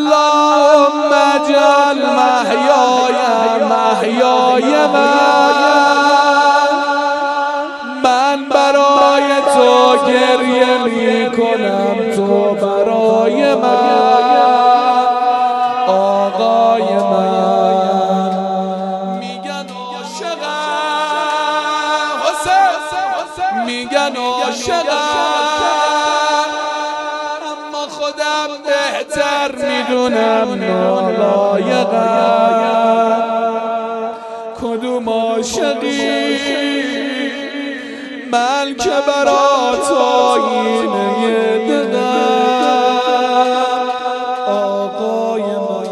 اللهم اجعل محیای من برای تو گریه میکنم، تو برای من آقای من. میگن عاشقم حسین، میگن عاشقم، اما خودم بهتر میدونم نالایقم. کدوم عاشقی من که برات آینه دلم آقای من.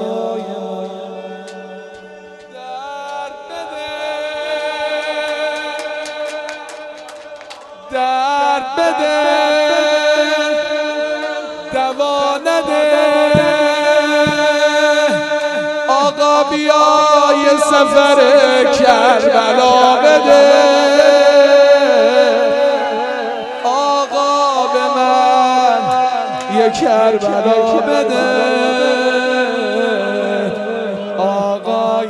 درد بده دوا نده آقا، بیا یه سفر کربلا بده آقا، به من یه کربلا بده آقای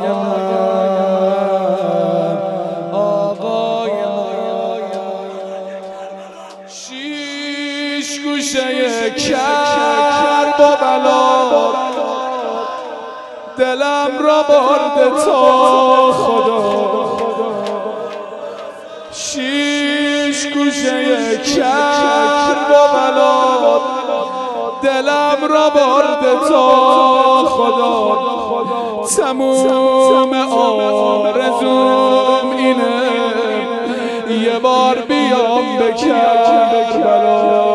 من، آقای من. شیش گوشه کرب و بلا دلم را برده تا خدا. شیش گوشه کرب و بلا دلم را برده تا خدا. تموم آرزوم اینه یه بار بیام به کربلا.